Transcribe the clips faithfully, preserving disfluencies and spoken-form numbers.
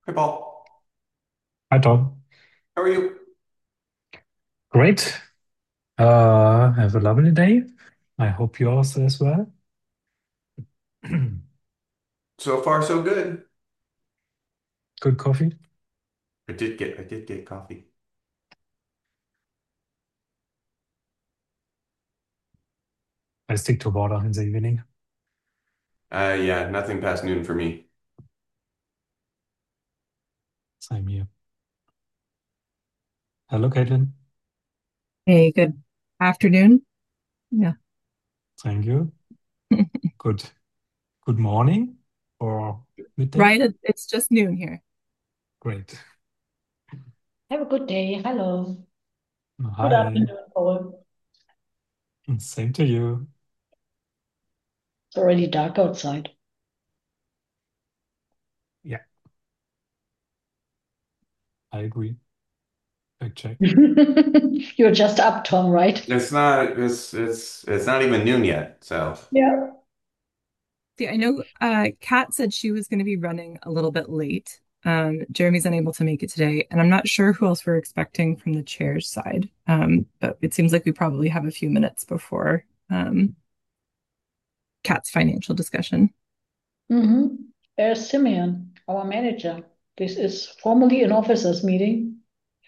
Hi, Paul. Hi, Tom. How are you? Great. Uh, have a lovely day. I hope yours as well. So far, so good. Good coffee. I did get I did get coffee. I stick to water in the evening. Uh, yeah, nothing past noon for me. Same here. Hello, Caitlin. Hey, good afternoon. Yeah. Thank you. Good. Good morning or midday. Right, it- it's just noon here. Great. Have a good day. Hello. Good Hi. afternoon, Paul. Same to you. It's already dark outside. Yeah, I agree. Fact check. You're just up, Tom, right? It's not it's it's it's not even noon yet. So, Yeah. See, I know uh Kat said she was going to be running a little bit late. Um, Jeremy's unable to make it today, and I'm not sure who else we're expecting from the chair's side. Um, but it seems like we probably have a few minutes before um Kat's financial discussion. Mm-hmm. There's Simeon, our manager. This is formally an officers meeting.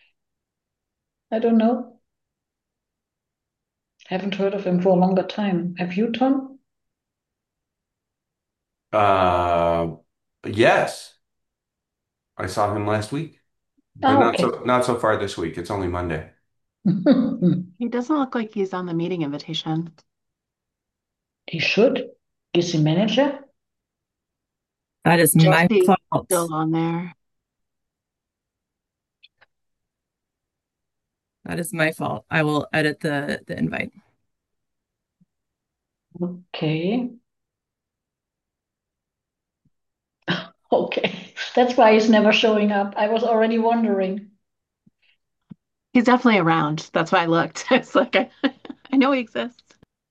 I don't know. Haven't heard of him for a longer time. Have you, Tom? uh, yes, I saw him last week, but Ah, not okay. so not so far this week. It's only Monday. He doesn't look like he's on the meeting invitation. He should. Is he manager? That is my Jesse's fault. still on there. That is my fault. I will edit the the invite. Okay. Okay. That's why he's never showing up. I was already wondering. He's definitely around. That's why I looked. It's like I, I know he exists.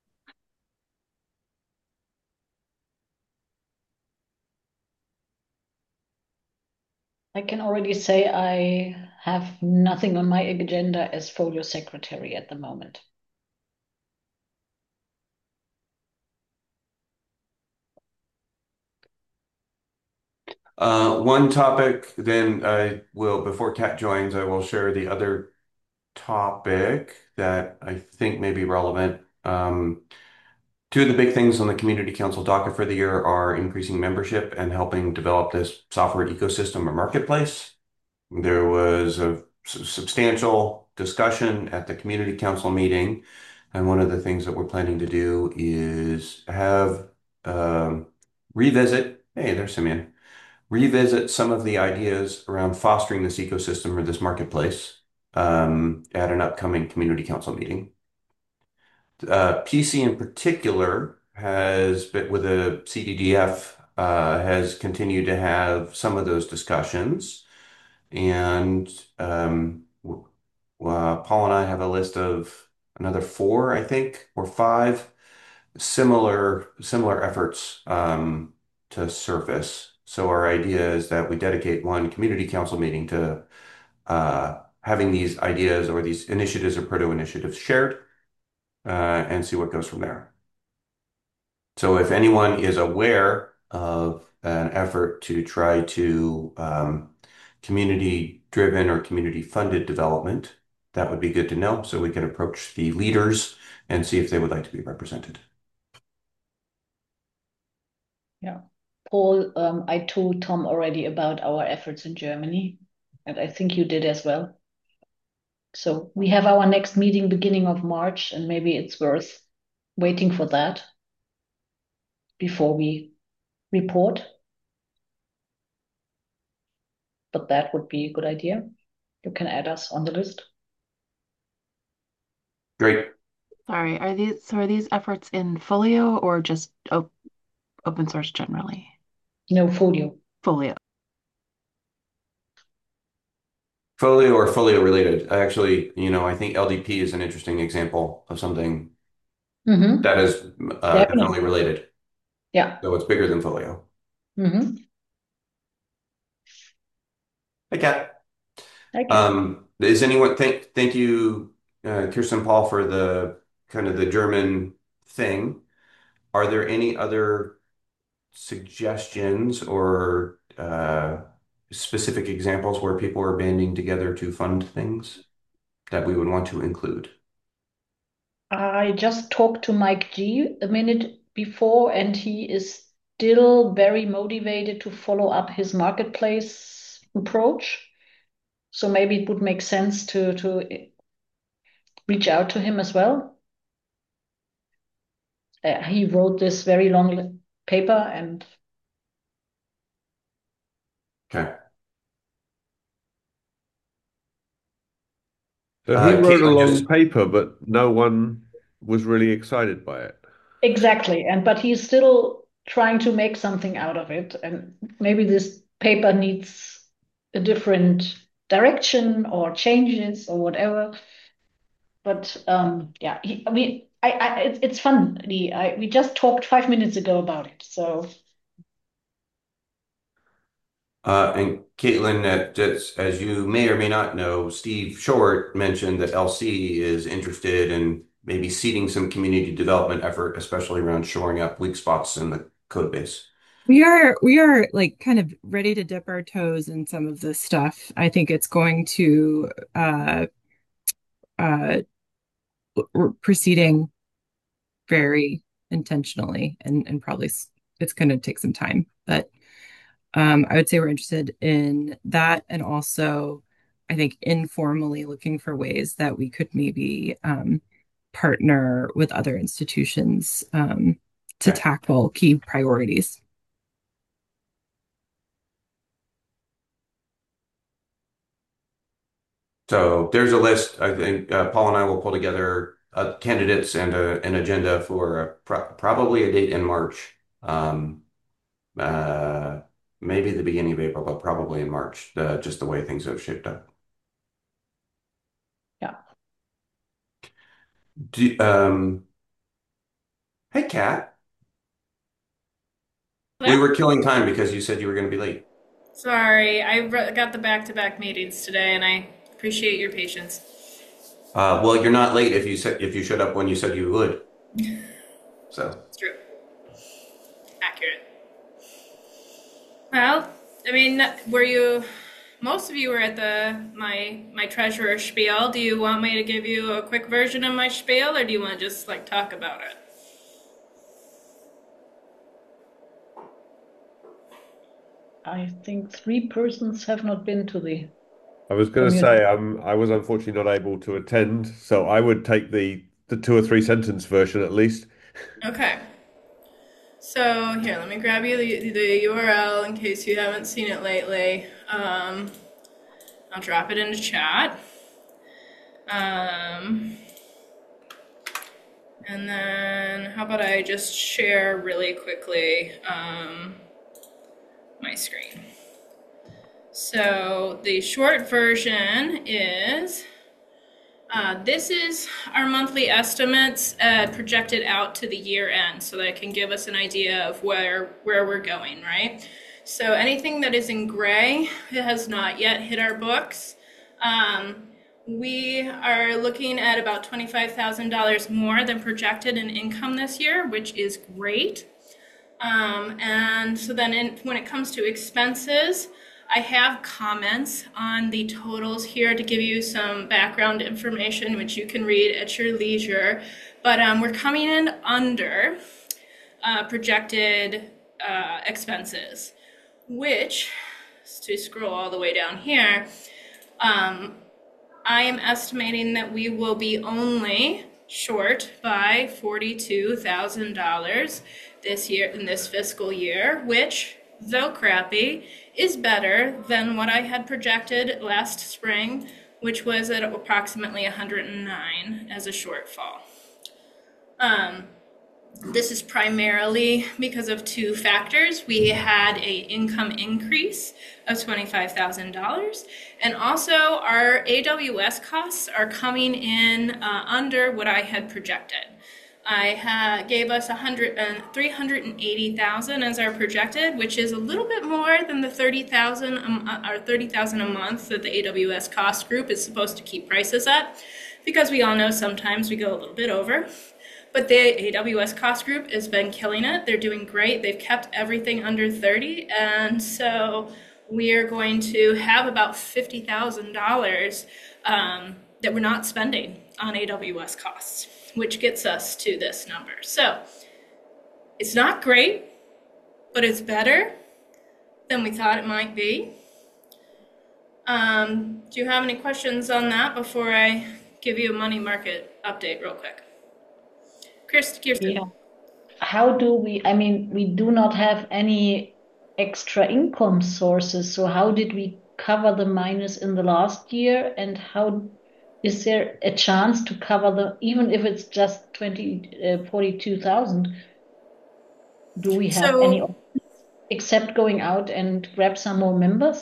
I can already say I have nothing on my agenda as folio secretary at the moment. Uh, one topic, then I will, before Kat joins, I will share the other topic that I think may be relevant. Um, Two of the big things on the community council docket for the year are increasing membership and helping develop this software ecosystem or marketplace. There was a substantial discussion at the community council meeting, and one of the things that we're planning to do is have um, revisit. Hey, there's Simeon. Revisit some of the ideas around fostering this ecosystem or this marketplace um, at an upcoming community council meeting. Uh, P C in particular has been with a C D D F uh, has continued to have some of those discussions, and um, w- uh, Paul and I have a list of another four, I think, or five similar similar efforts um, to surface. So our idea is that we dedicate one community council meeting to uh, having these ideas or these initiatives or proto initiatives shared uh, and see what goes from there. So if anyone is aware of an effort to try to um, community-driven or community-funded development, that would be good to know so we can approach the leaders and see if they would like to be represented. Yeah. Paul, um, I told Tom already about our efforts in Germany, and I think you did as well. So we have our next meeting beginning of March, and maybe it's worth waiting for that before we report. But that would be a good idea. You can add us on the list. Great. Sorry, are these so are these efforts in Folio or just op open source generally? No folio. Folio. Folio or folio related. Actually, you know, I think L D P is an interesting example of something Mm-hmm. that is uh, definitely Definitely. related. Yeah. So it's bigger than folio. Mm-hmm. Hey, Kat. Okay. Um, is anyone thank thank you, uh, Kirsten Paul, for the kind of the German thing. Are there any other suggestions or uh, specific examples where people are banding together to fund things that we would want to include? I just talked to Mike G a minute before, and he is still very motivated to follow up his marketplace approach. So maybe it would make sense to to reach out to him as well. Uh, he wrote this very long paper, and Okay. So he Uh, wrote a Caitlin long just paper, but no one was really excited by it. exactly, and but he's still trying to make something out of it, and maybe this paper needs a different direction or changes or whatever. But um, yeah, he, I mean, I, I it's it's fun. Lee. I, we just talked five minutes ago about it, so uh, and Caitlin, that just as you may or may not know, Steve Short mentioned that L C is interested in maybe seeding some community development effort, especially around shoring up weak spots in the code base. We are we are like kind of ready to dip our toes in some of this stuff. I think it's going to uh uh we're proceeding very intentionally and and probably s- it's going to take some time. But um I would say we're interested in that, and also I think informally looking for ways that we could maybe um partner with other institutions um to Okay. tackle key priorities. So there's a list. I think uh, Paul and I will pull together uh, candidates and a, an agenda for a, pro probably a date in March. Um, uh, maybe the beginning of April, but probably in March, uh, just the way things have shaped up. yeah. Do, um, hey, Kat, we There? were killing time because you said you were going to be late. Sorry, I re- got the back-to-back meetings today, and I appreciate your patience. Uh, well, you're not late if you said if you showed up when you said you would. So, It's true. Accurate. Well, I mean, were you? Most of you were at the my my treasurer spiel. Do you want me to give you a quick version of my spiel, or do you want to just like talk about it? I think three persons have not been to the I was going to community. say um, I was unfortunately not able to attend, so I would take the the two or three sentence version at least. Okay. So here, let me grab you the, the U R L in case you haven't seen it lately. Um, I'll drop it into chat. Um, and then how about I just share really quickly um, my screen. So the short version is uh, this is our monthly estimates uh, projected out to the year end, so that it can give us an idea of where where we're going, right? So anything that is in gray, it has not yet hit our books. Um, we are looking at about twenty-five thousand dollars more than projected in income this year, which is great. Um, and so then in, when it comes to expenses, I have comments on the totals here to give you some background information, which you can read at your leisure. But um, we're coming in under uh, projected uh, expenses, which, to scroll all the way down here, um, I am estimating that we will be only short by forty-two thousand dollars this year in this fiscal year, which, though crappy, is better than what I had projected last spring, which was at approximately one hundred nine as a shortfall. Um, this is primarily because of two factors. We had a income increase of twenty-five thousand dollars, and also our A W S costs are coming in uh, under what I had projected. I ha gave us a hundred and three hundred and eighty thousand as our projected, which is a little bit more than the thirty thousand um, or thirty thousand a month that the A W S cost group is supposed to keep prices at, because we all know sometimes we go a little bit over. But the A W S cost group has been killing it. They're doing great. They've kept everything under thirty, and so we are going to have about fifty thousand dollars um, that we're not spending on A W S costs, which gets us to this number. So it's not great, but it's better than we thought it might be. Um, do you have any questions on that before I give you a money market update real quick? Kirsten, Kirsten. Yeah. How do we, I mean, we do not have any extra income sources. So how did we cover the minus in the last year? And how is there a chance to cover the, even if it's just twenty, uh, forty-two thousand? Do we have So- any options except going out and grab some more members?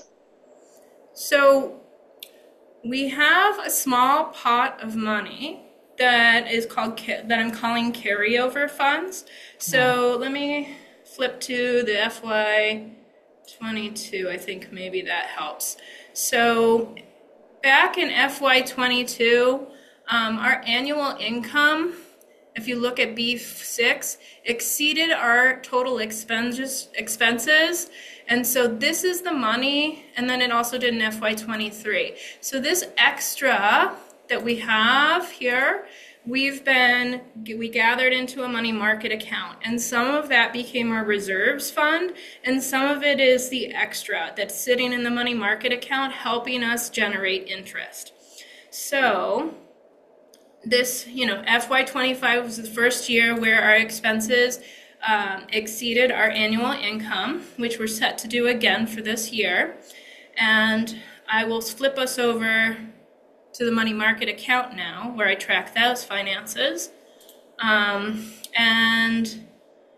So we have a small pot of money that is called ca- that I'm calling carryover funds. So let me flip to the F Y twenty-two. I think maybe that helps. So back in F Y twenty-two, um, our annual income, if you look at B six, exceeded our total expenses, expenses. And so this is the money, and then it also did in F Y twenty-three. So this extra that we have here, we've been, we gathered into a money market account, and some of that became our reserves fund, and some of it is the extra that's sitting in the money market account helping us generate interest. So this, you know, F Y twenty-five was the first year where our expenses um, exceeded our annual income, which we're set to do again for this year. And I will flip us over to the money market account now, where I track those finances. Um, and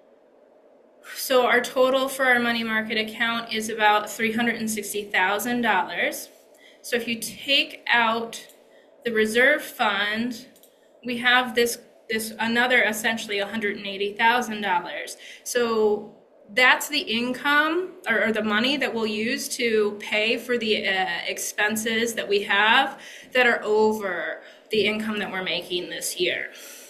so our total for our money market account is about three hundred sixty thousand dollars. So if you take out the reserve fund, we have this this another essentially one hundred eighty thousand dollars. So that's the income or, or the money that we'll use to pay for the uh, expenses that we have that are over the income that we're making this year.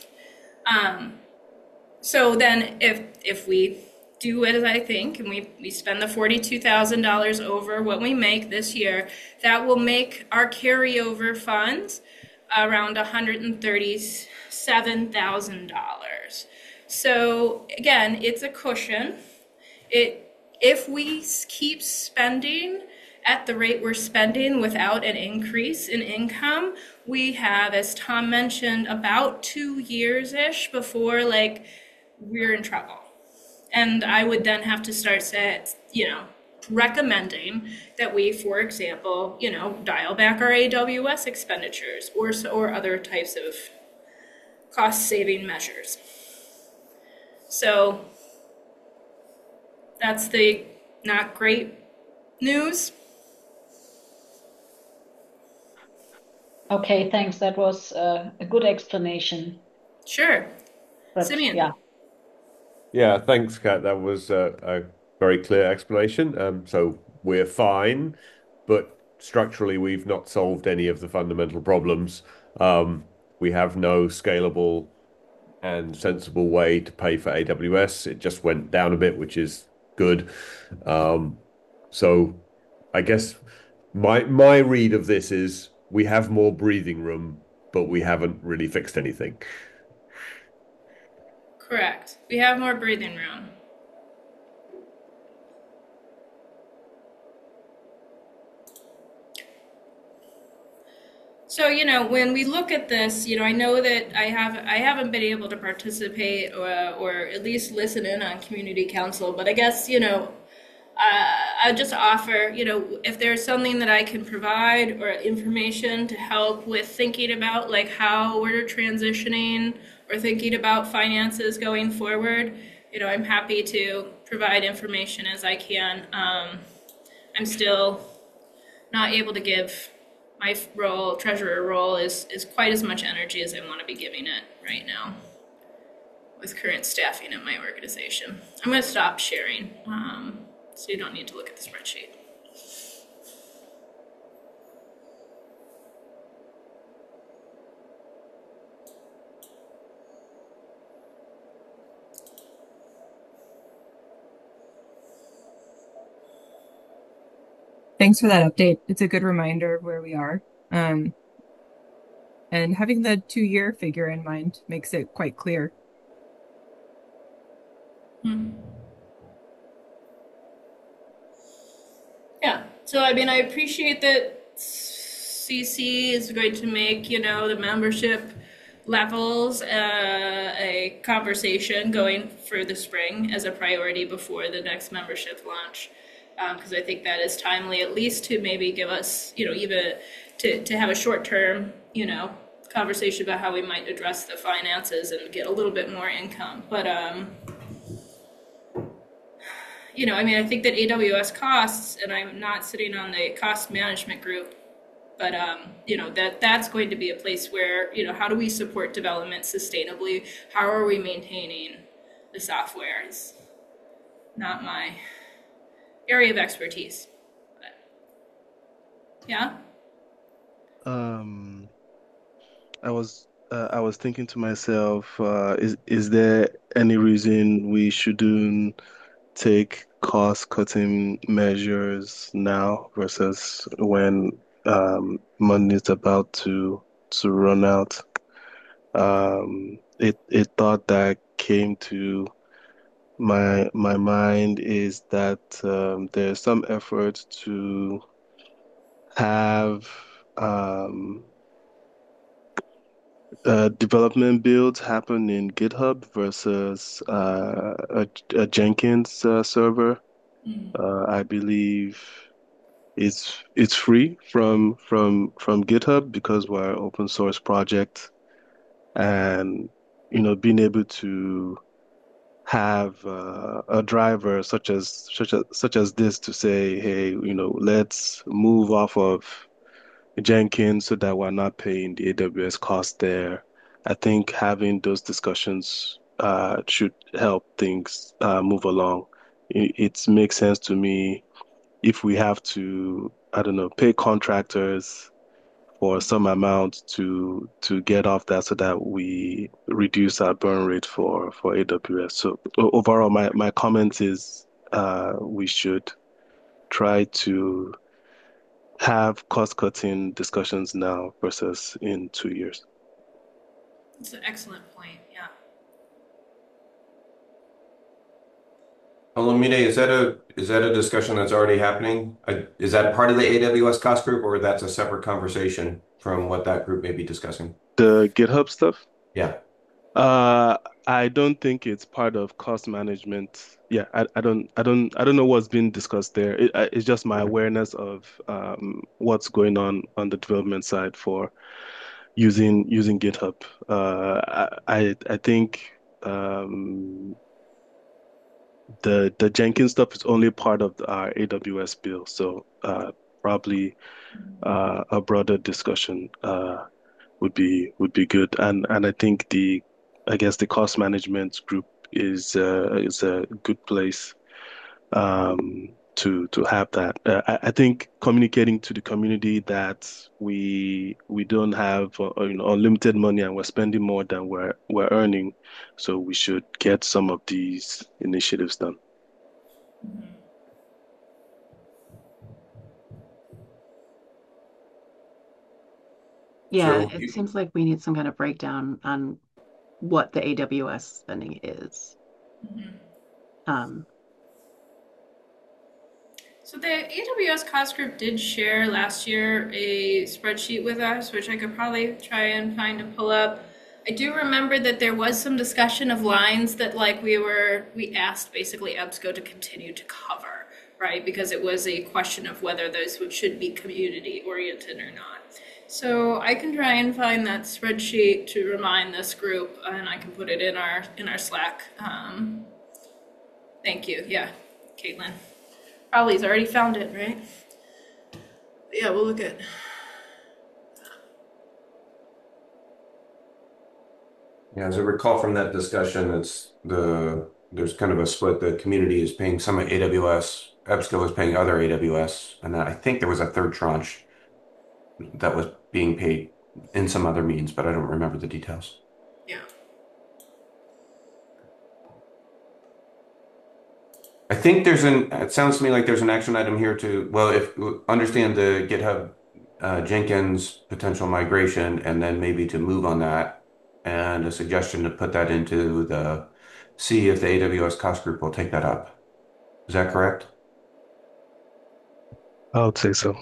Um, so then if if we do it as I think, and we, we spend the forty-two thousand dollars over what we make this year, that will make our carryover funds around one hundred thirty-seven thousand dollars. So again, it's a cushion. It, if we keep spending at the rate we're spending without an increase in income, we have, as Tom mentioned, about two years-ish before like we're in trouble. And I would then have to start set, you know, recommending that we, for example, you know, dial back our A W S expenditures or or other types of cost-saving measures. So that's the not great news. Okay, thanks. That was uh, a good explanation. Sure. But Simeon. yeah, Yeah, thanks, Kat. That was a, a very clear explanation. Um, so we're fine, but structurally, we've not solved any of the fundamental problems. Um, we have no scalable and sensible way to pay for A W S. It just went down a bit, which is good. Um, so I guess my my read of this is we have more breathing room, but we haven't really fixed anything. Correct. We have more breathing room. So, you know, when we look at this, you know, I know that I have I haven't been able to participate or, or at least listen in on community council, but I guess, you know, uh, I just offer, you know, if there's something that I can provide or information to help with thinking about like how we're transitioning or thinking about finances going forward, you know, I'm happy to provide information as I can. Um, I'm still not able to give my role, treasurer role, is is quite as much energy as I want to be giving it right now. with current staffing at my organization. I'm going to stop sharing, um, so you don't need to look at the spreadsheet. Thanks for that update. It's a good reminder of where we are. Um, and having the two-year figure in mind makes it quite clear. Hmm. Yeah, so I mean, I appreciate that C C is going to make, you know, the membership levels uh, a conversation going for the spring as a priority before the next membership launch. Because um, I think that is timely, at least to maybe give us, you know, even to, to have a short term, you know, conversation about how we might address the finances and get a little bit more income. But, um, you know, I mean, I think that A W S costs, and I'm not sitting on the cost management group, but, um, you know, that that's going to be a place where, you know, how do we support development sustainably? How are we maintaining the software? It's not my area of expertise. But, yeah. Um, I was uh, I was thinking to myself, uh, is is there any reason we shouldn't take cost-cutting measures now versus when um, money is about to to run out? Um, it a thought that came to my my mind is that um, there's some effort to have um, uh, development builds happen in GitHub versus uh, a, a Jenkins uh, server. Mm. Uh, I believe it's it's free from from from GitHub because we're an open source project, and you know being able to have uh, a driver such as such as such as this to say, hey, you know, let's move off of Jenkins so that we're not paying the A W S cost there. I think having those discussions uh, should help things uh, move along. It, it makes sense to me if we have to, I don't know, pay contractors for some amount to to get off that so that we reduce our burn rate for for A W S. So o- overall, my my comment is uh, we should try to have cost-cutting discussions now versus in two years. It's an excellent point. Yeah. Olumide, is that a is that a discussion that's already happening? Uh, Is that part of the A W S cost group, or that's a separate conversation from what that group may be discussing? The GitHub stuff, Yeah. uh, I don't think it's part of cost management. Yeah, I, I don't, I don't, I don't know what's being discussed there. It, I- it's just my awareness of um, what's going on on the development side for using using GitHub. Uh, I, I, I think um, the the Jenkins stuff is only part of our A W S bill, so uh, probably uh, a broader discussion uh, would be would be good. And and I think the I guess the cost management group is uh, is a good place um, to to have that. Uh, I, I think communicating to the community that we we don't have uh, you know unlimited money and we're spending more than we're we're earning, so we should get some of these initiatives done. Yeah, So it you, seems like we need some kind of breakdown on what the A W S spending is. Mm-hmm. Um, So the A W S cost group did share last year a spreadsheet with us, which I could probably try and find and pull up. I do remember that there was some discussion of lines that like we were, we asked basically EBSCO to continue to cover, right? Because it was a question of whether those would, should be community oriented or not. So I can try and find that spreadsheet to remind this group, and I can put it in our in our Slack. Um, thank you. Yeah, Caitlin. Probably's already found it, right? Yeah, we'll look at. Yeah, as I recall from that discussion, it's the there's kind of a split. The community is paying some at A W S, EBSCO is paying other A W S, and then I think there was a third tranche that was being paid in some other means, but I don't remember the details. Yeah. I think there's an, it sounds to me like there's an action item here to, well, if understand the GitHub uh, Jenkins potential migration and then maybe to move on that and a suggestion to put that into the, see if the A W S cost group will take that up. Is that correct? I would say so.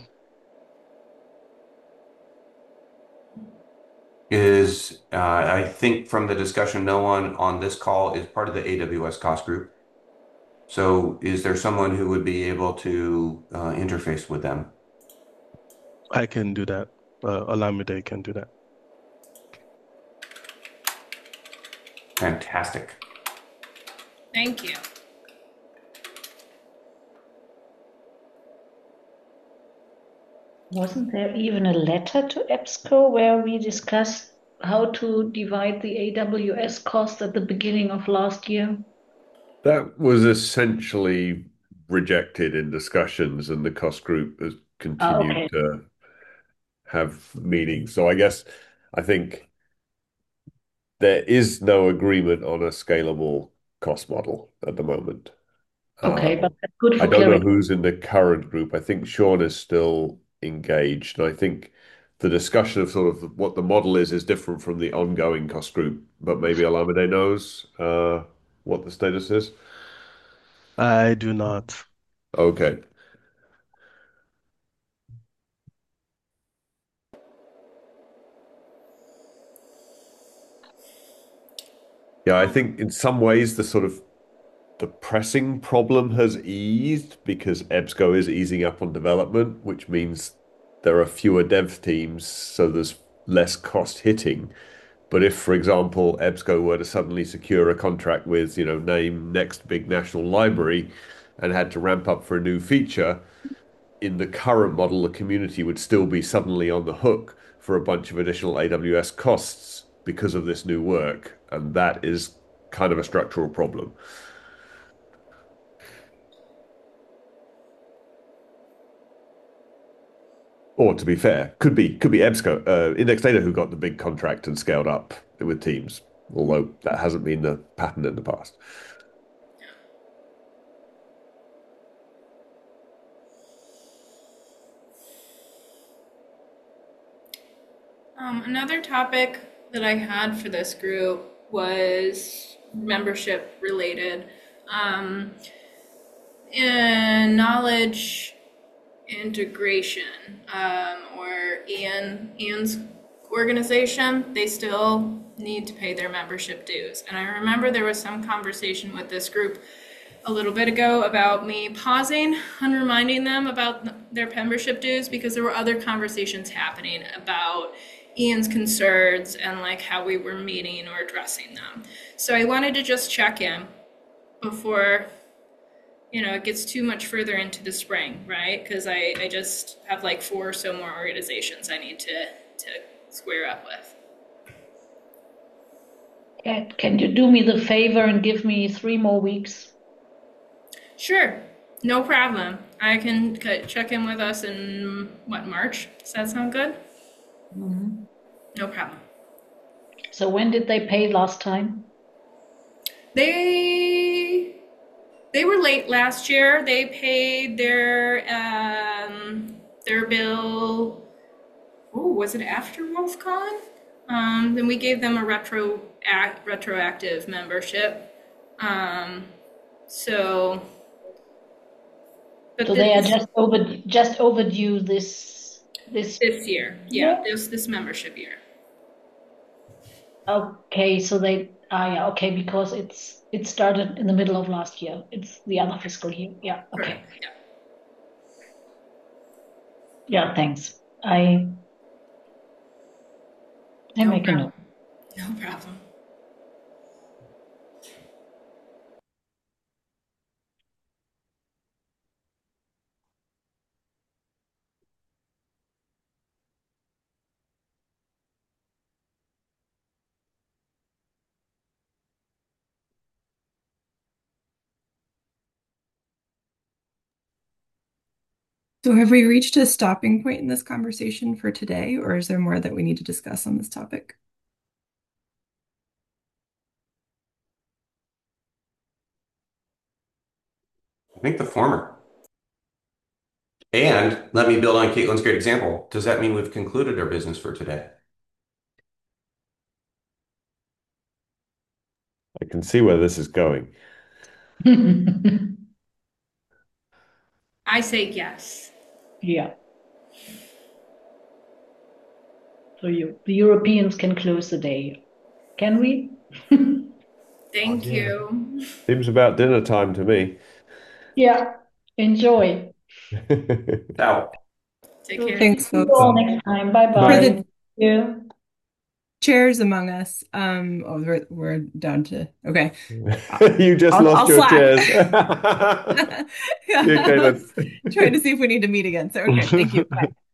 Is, uh, I think from the discussion, no one on this call is part of the A W S cost group. So is there someone who would be able to uh, interface with them? I can do that. Uh, Olamide can do that. Fantastic. Thank you. Wasn't there even a letter to EBSCO where we discussed how to divide the A W S cost at the beginning of last year? That was essentially rejected in discussions, and the cost group has Ah, continued okay. to have meetings. So I guess I think there is no agreement on a scalable cost model at the moment. Okay, Um, but that's good I for don't know clarity. who's in the current group. I think Sean is still engaged, and I think the discussion of sort of what the model is is different from the ongoing cost group. But maybe Alameda knows uh, what the status is. I do not. Okay. Yeah, I think in some ways the sort of the pressing problem has eased because EBSCO is easing up on development, which means there are fewer dev teams, so there's less cost hitting. But if, for example, EBSCO were to suddenly secure a contract with, you know, name next big national library and had to ramp up for a new feature, in the current model, the community would still be suddenly on the hook for a bunch of additional A W S costs because of this new work. And that is kind of a structural problem. Or to be fair, could be could be EBSCO, uh, Index Data who got the big contract and scaled up with teams, although that hasn't been the pattern in the past. Um, another topic that I had for this group was membership related. Um, and knowledge integration, um, or Ian Ian's organization, they still need to pay their membership dues. And I remember there was some conversation with this group a little bit ago about me pausing and reminding them about their membership dues because there were other conversations happening about Ian's concerns and like how we were meeting or addressing them. So I wanted to just check in before you know it gets too much further into the spring, right? Because I, I just have like four or so more organizations I need to to square up with. Can, can you do me the favor and give me three more weeks? Sure, no problem. I can check in with us in what, March? Does that sound good? Mm-hmm. No problem. So when did they pay last time? They they were late last year. They paid their um their bill. Oh, was it after WolfCon? Um, then we gave them a retro act, retroactive membership. Um, so, but So they are this just over just overdue this this this year, yeah, year? this this membership year. Okay, so they ah yeah, okay, because it's it started in the middle of last year. It's the other fiscal year. Yeah, okay. Correct. Yeah. Yeah, thanks. I I No make a problem. note. No problem. So have we reached a stopping point in this conversation for today, or is there more that we need to discuss on this topic? I think the former. And let me build on Caitlin's great example. Does that mean we've concluded our business for today? I can see where this is going. I say yes. Yeah. So you, the Europeans can close the day. Can we? Thank Oh, yeah. you. Seems about dinner time to me. Yeah. Enjoy. Ciao. Take So care. Thanks, see you folks. all next time. Bye For bye. the Yeah. chairs among us, um, oh, we're, we're down to, okay. You just I'll, lost I'll your slack. chairs. Yeah, See you, I was Caitlin. trying to see if we need to meet again. So, okay, thank you. Bye.